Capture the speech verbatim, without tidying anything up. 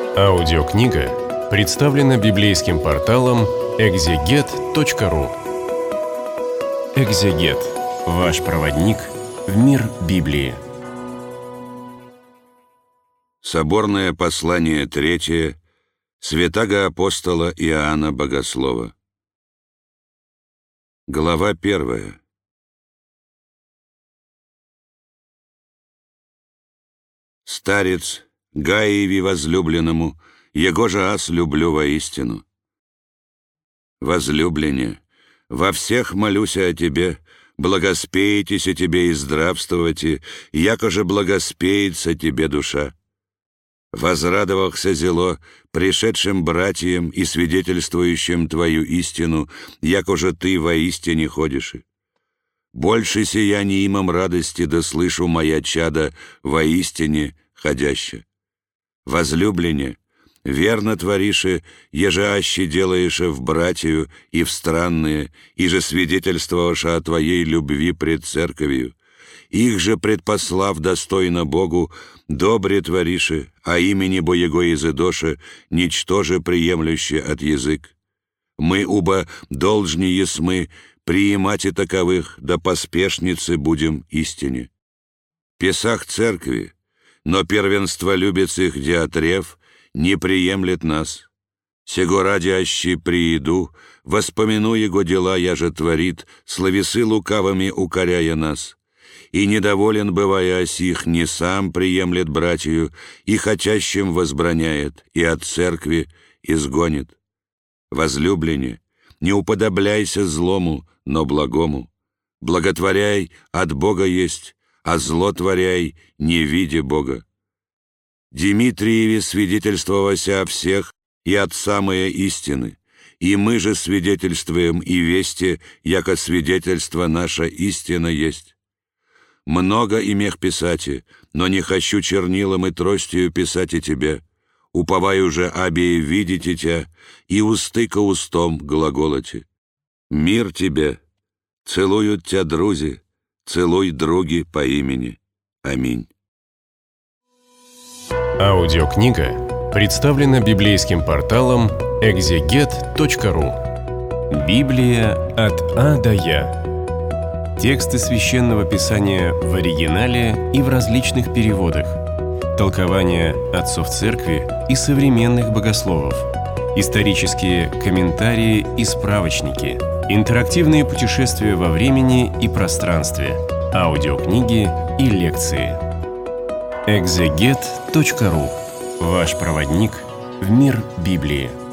Аудиокнига представлена библейским порталом экзегет точка ру. Экзегет – ваш проводник в мир Библии. Соборное послание третье святаго апостола Иоанна Богослова. Глава первая. Старец, Гаиеви возлюбленному, его же аз люблю воистину. Возлюблене, во всех молюся о тебе, благоспеетеся тебе и здравствовати, яко же благоспеется тебе душа. Возрадовался зело пришедшим братьям и свидетельствующим твою истину, яко же ты воистине ходишь. Больше сия неимом радости да слышу моя чада воистине ходяща. Возлюблене, верно творише, еже аще делаеше в братью и в странные, и же свидетельствоваша о твоей любви пред церковью. Их же предпослав достойно Богу, добре творише, а имени Боего изыдоше, ничтоже приемлюще от язык. Мы уба должни есмы приимать и таковых, да поспешницы будем истине. Песах церкви, но первенство любец их Диатреф не приемлет нас. Сего ради аще прииду, воспомяну его дела я же творит, словесы лукавыми укоряя нас. И недоволен, бывая осих, не сам приемлет братью, и хотящим возбраняет, и от церкви изгонит. Возлюблене, не уподобляйся злому, но благому. Благотворяй, от Бога есть, а зло творяй, не видя Бога. Димитриеве свидетельствовася о всех и от самой истины, и мы же свидетельствуем и вести, яко свидетельство наша истина есть. Много имех писати, но не хочу чернилом и тростью писать и тебе. Уповаю же обее видите тебя, и усты ко устом глаголоти. Мир тебе, целуют тебя друзи, целуй други по имени. Аминь. Аудиокнига представлена библейским порталом экзегет точка ру. Библия от А до Я. Тексты Священного Писания в оригинале и в различных переводах. Толкования отцов церкви и современных богословов. Исторические комментарии и справочники. Интерактивные путешествия во времени и пространстве. Аудиокниги и лекции. экзегет точка ру. Ваш проводник в мир Библии.